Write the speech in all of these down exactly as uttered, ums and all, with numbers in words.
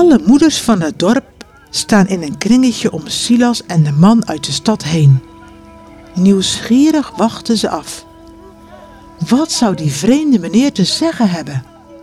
Alle moeders van het dorp staan in een kringetje om Silas en de man uit de stad heen. Nieuwsgierig wachten ze af. Wat zou die vreemde meneer te zeggen hebben?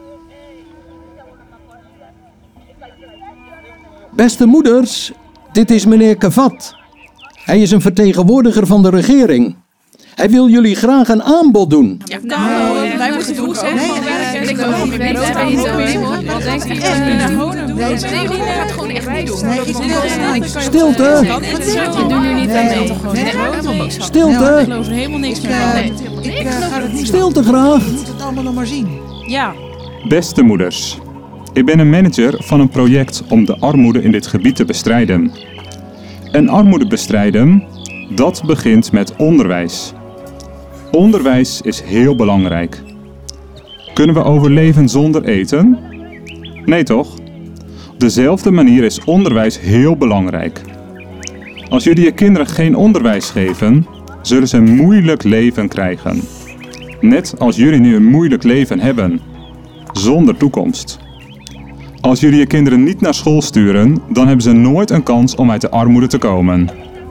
Beste moeders, dit is meneer Kavat. Hij is een vertegenwoordiger van de regering. Hij wil jullie graag een aanbod doen. Ja, nou, wij moeten vroeg zijn. Ik wil ook weer brood. Wat denkt u van de Nee, die gaat gewoon echt niet doen. Stilte! We doen nu niet aan mee. Stilte! Ik geloof er helemaal niks meer van. Stilte graag! We moeten het allemaal nog maar zien. Ja. Beste moeders, ik ben een manager van een project om de armoede in dit gebied te bestrijden. En armoede bestrijden, dat begint met onderwijs. Onderwijs is heel belangrijk. Kunnen we overleven zonder eten? Nee toch? Op dezelfde manier is onderwijs heel belangrijk. Als jullie je kinderen geen onderwijs geven, zullen ze een moeilijk leven krijgen. Net als jullie nu een moeilijk leven hebben, zonder toekomst. Als jullie je kinderen niet naar school sturen, dan hebben ze nooit een kans om uit de armoede te komen.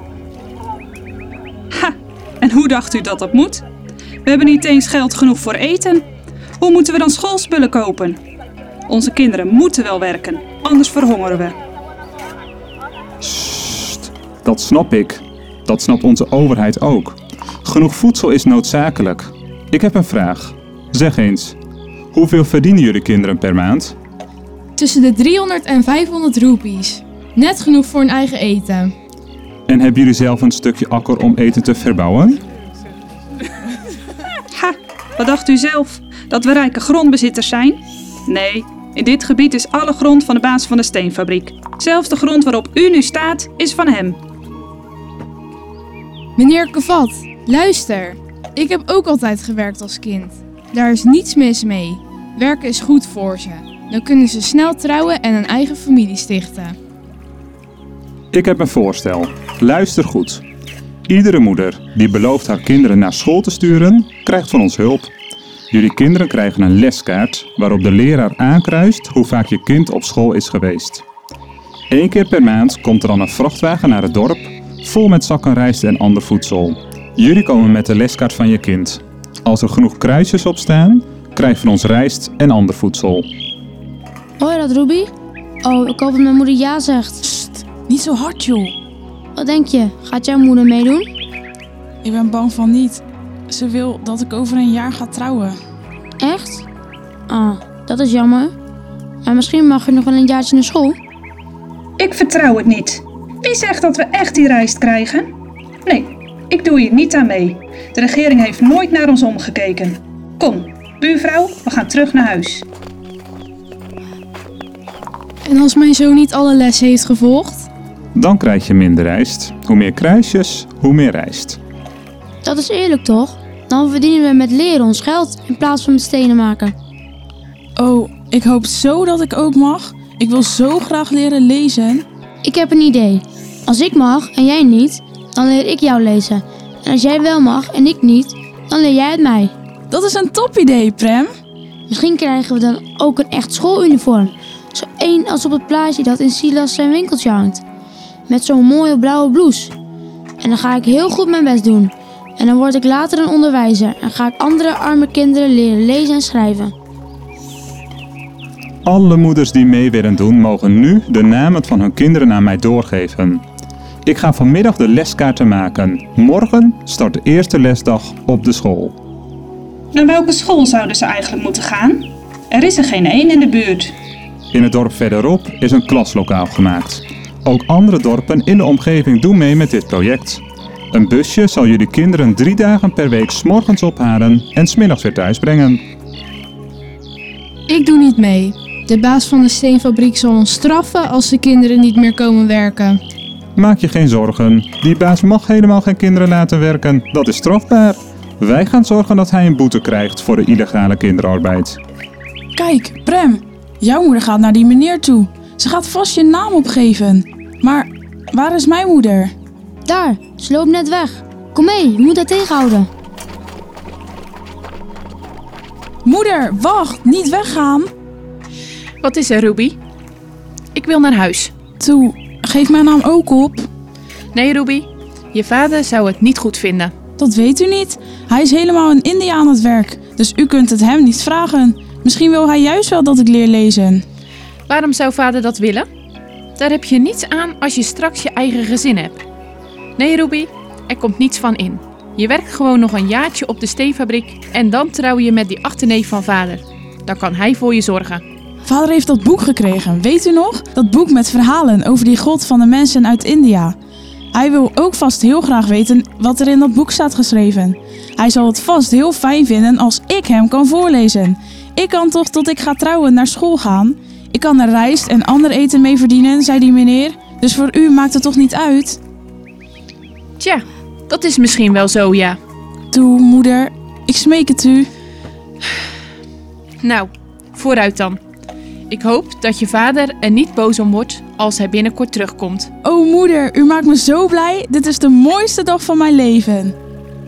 Ha! En hoe dacht u dat dat moet? We hebben niet eens geld genoeg voor eten. Hoe moeten we dan schoolspullen kopen? Onze kinderen moeten wel werken, anders verhongeren we. Sst, dat snap ik. Dat snapt onze overheid ook. Genoeg voedsel is noodzakelijk. Ik heb een vraag. Zeg eens, hoeveel verdienen jullie kinderen per maand? Tussen de driehonderd en vijfhonderd roepies. Net genoeg voor hun eigen eten. En hebben jullie zelf een stukje akker om eten te verbouwen? Ha! Wat dacht u zelf? Dat we rijke grondbezitters zijn? Nee, in dit gebied is alle grond van de baas van de steenfabriek. Zelfs de grond waarop u nu staat, is van hem. Meneer Kavat, luister. Ik heb ook altijd gewerkt als kind. Daar is niets mis mee. Werken is goed voor ze. Dan kunnen ze snel trouwen en een eigen familie stichten. Ik heb een voorstel. Luister goed. Iedere moeder die belooft haar kinderen naar school te sturen, krijgt van ons hulp. Jullie kinderen krijgen een leskaart waarop de leraar aankruist hoe vaak je kind op school is geweest. Eén keer per maand komt er dan een vrachtwagen naar het dorp, vol met zakken rijst en ander voedsel. Jullie komen met de leskaart van je kind. Als er genoeg kruisjes op staan, krijg je van ons rijst en ander voedsel. Hoor je dat, Ruby? Oh, ik hoop dat mijn moeder ja zegt. Sst, niet zo hard, joh. Wat denk je? Gaat jouw moeder meedoen? Ik ben bang van niet. Ze wil dat ik over een jaar ga trouwen. Echt? Ah, dat is jammer. Maar misschien mag je nog wel een jaartje naar school. Ik vertrouw het niet. Wie zegt dat we echt die rijst krijgen? Nee, ik doe hier niet aan mee. De regering heeft nooit naar ons omgekeken. Kom, buurvrouw, we gaan terug naar huis. En als mijn zoon niet alle lessen heeft gevolgd? Dan krijg je minder rijst. Hoe meer kruisjes, hoe meer rijst. Dat is eerlijk toch? Dan verdienen we met leren ons geld in plaats van met stenen maken. Oh, ik hoop zo dat ik ook mag. Ik wil zo graag leren lezen. Ik heb een idee. Als ik mag en jij niet, dan leer ik jou lezen. En als jij wel mag en ik niet, dan leer jij het mij. Dat is een topidee, Prem. Misschien krijgen we dan ook een echt schooluniform. Zo één als op het plaatje dat in Silas zijn winkeltje hangt. Met zo'n mooie blauwe blouse. En dan ga ik heel goed mijn best doen. En dan word ik later een onderwijzer en ga ik andere arme kinderen leren lezen en schrijven. Alle moeders die mee willen doen, mogen nu de namen van hun kinderen aan mij doorgeven. Ik ga vanmiddag de leskaarten maken. Morgen start de eerste lesdag op de school. Naar welke school zouden ze eigenlijk moeten gaan? Er is er geen één in de buurt. In het dorp verderop is een klaslokaal gemaakt. Ook andere dorpen in de omgeving doen mee met dit project. Een busje zal jullie kinderen drie dagen per week 's morgens ophalen en 's middags weer thuis brengen. Ik doe niet mee. De baas van de steenfabriek zal ons straffen als de kinderen niet meer komen werken. Maak je geen zorgen. Die baas mag helemaal geen kinderen laten werken. Dat is strafbaar. Wij gaan zorgen dat hij een boete krijgt voor de illegale kinderarbeid. Kijk, Prem. Jouw moeder gaat naar die meneer toe. Ze gaat vast je naam opgeven. Maar waar is mijn moeder? Daar, ze loopt net weg. Kom mee, je moet haar tegenhouden. Moeder, wacht, niet weggaan. Wat is er, Ruby? Ik wil naar huis. Toe, geef mijn naam ook op. Nee, Ruby. Je vader zou het niet goed vinden. Dat weet u niet. Hij is helemaal in India aan het werk. Dus u kunt het hem niet vragen. Misschien wil hij juist wel dat ik leer lezen. Waarom zou vader dat willen? Daar heb je niets aan als je straks je eigen gezin hebt. Nee, Ruby, er komt niets van in. Je werkt gewoon nog een jaartje op de steenfabriek en dan trouw je met die achterneef van vader. Dan kan hij voor je zorgen. Vader heeft dat boek gekregen, weet u nog? Dat boek met verhalen over die god van de mensen uit India. Hij wil ook vast heel graag weten wat er in dat boek staat geschreven. Hij zal het vast heel fijn vinden als ik hem kan voorlezen. Ik kan toch tot ik ga trouwen naar school gaan? Ik kan er rijst en ander eten mee verdienen, zei die meneer. Dus voor u maakt het toch niet uit? Tja, dat is misschien wel zo, ja. Toe, moeder. Ik smeek het u. Nou, vooruit dan. Ik hoop dat je vader er niet boos om wordt als hij binnenkort terugkomt. Oh moeder, u maakt me zo blij. Dit is de mooiste dag van mijn leven.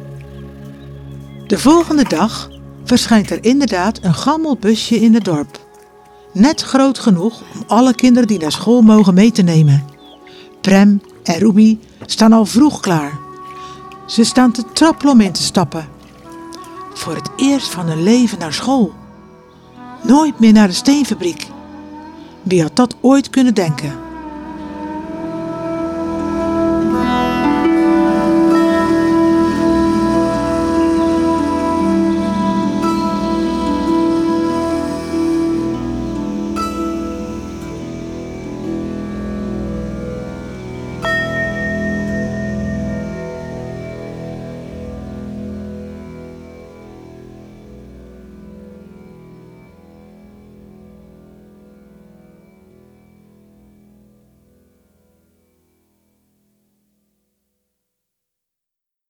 De volgende dag verschijnt er inderdaad een gammel busje in het dorp. Net groot genoeg om alle kinderen die naar school mogen mee te nemen. Prem en Ruby staan al vroeg klaar. Ze staan te trappelen om in te stappen. Voor het eerst van hun leven naar school. Nooit meer naar de steenfabriek. Wie had dat ooit kunnen denken?